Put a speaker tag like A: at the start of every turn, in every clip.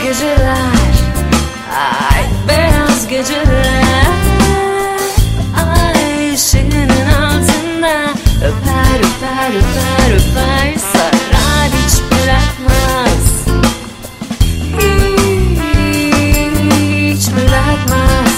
A: geceler, ay beyaz geceler, ay ışığının altında öper öper öper öper, sarar hiç bırakmaz, hiç bırakmaz.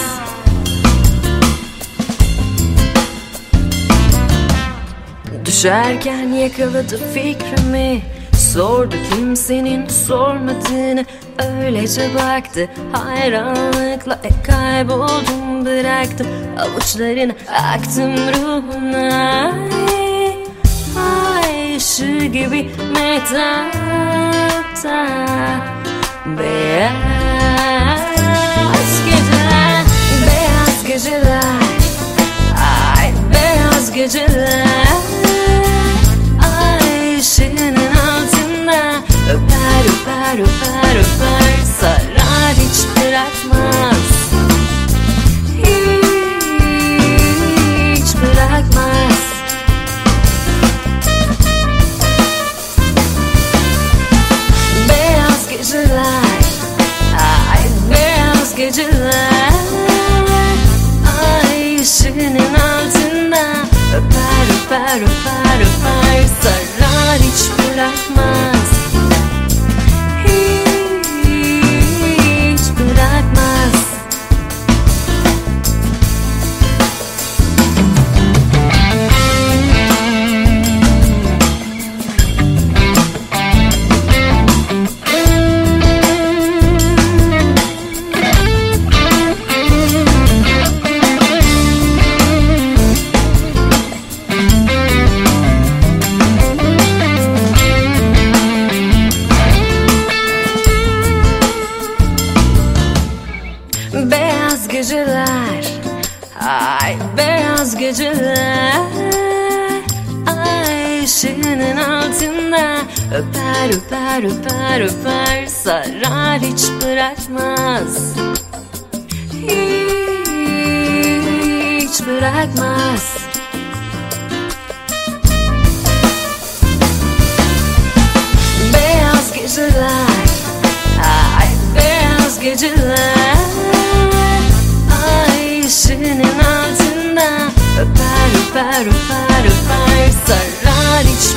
A: Düşerken yakaladı fikrimi, sordu kimsenin sormadığını, öylece baktı hayranlıkla, kayboldum bıraktım avuçlarını, aktım ruhuna, ay ışığı gibi mehtapta, beyaz geceler, beyaz geceler, ay beyaz geceler, ay ışığının altında öper öper öper öper, sarar hiç bırakmaz, hiç bırakmaz. Beyaz geceler, ay beyaz geceler, ay ışığının altında öper öper öper öper, sarar hiç bırakmaz, hiç bırakmaz. Beyaz geceler, ay beyaz geceler, ay ışığının altında öper öper öper öper, sarar hiç bırakmaz, hiç bırakmaz. Beyaz geceler, ay beyaz geceler, ay ışığının altında öper öper öper öper, sarar hiç